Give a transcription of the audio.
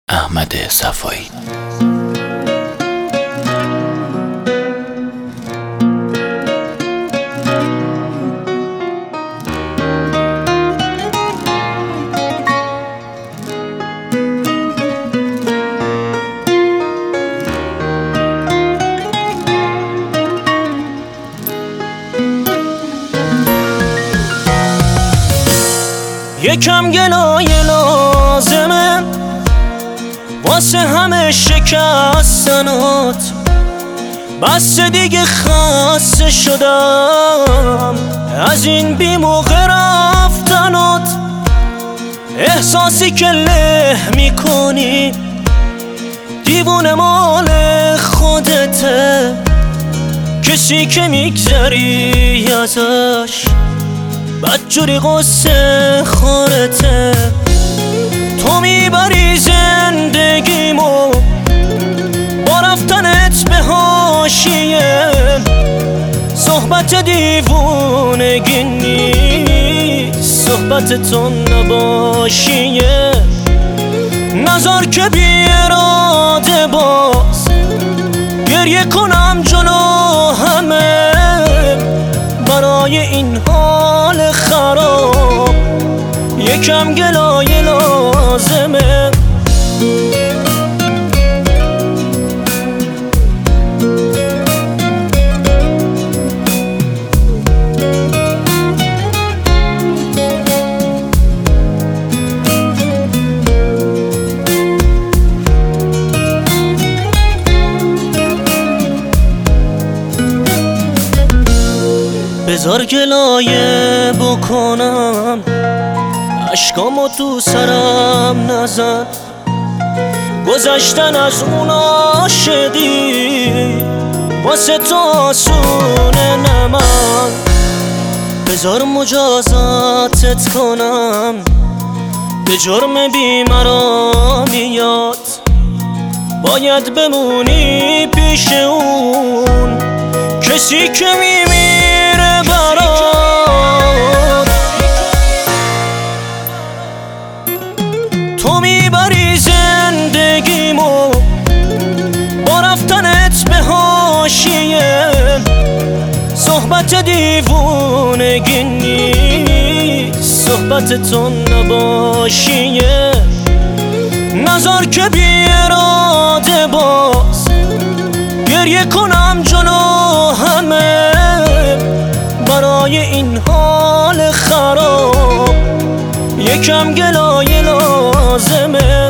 احمد صفایی. یکم گلایه لازمه واسه همه شکستنات، بس دیگه خسته شدم از این بی موقع رفتنات. احساسی که له میکنی دیوونه مال خودته، کسی که میگذری ازش بدجوری قصه خورته. تو میبری زندگیمو با رفتنت به حاشیه، صحبت دیوونگی نیست، صحبت تو نباشیه. نذار که بی اراده باز گریه کنم جلو همه برای این حال خراب. یکم گلایه لازمه. بذار گلایه بکنم، اشکامو تو سرم نزن، گذشتن از اون عاشقی واسه تو آسونه نه من. بذار مجازاتت کنم، به جرم بیمرامیات باید بمونی پیش اون کسی که میمیره برات. تو میبری زندگیمو با رفتنت به حاشیه، صحبت دیوونگی نیست، صحبت تو نباشیه. نذار که بی اراده باز گریه کنم جلو همه برای این حال خراب. یکم گلایه لازمه.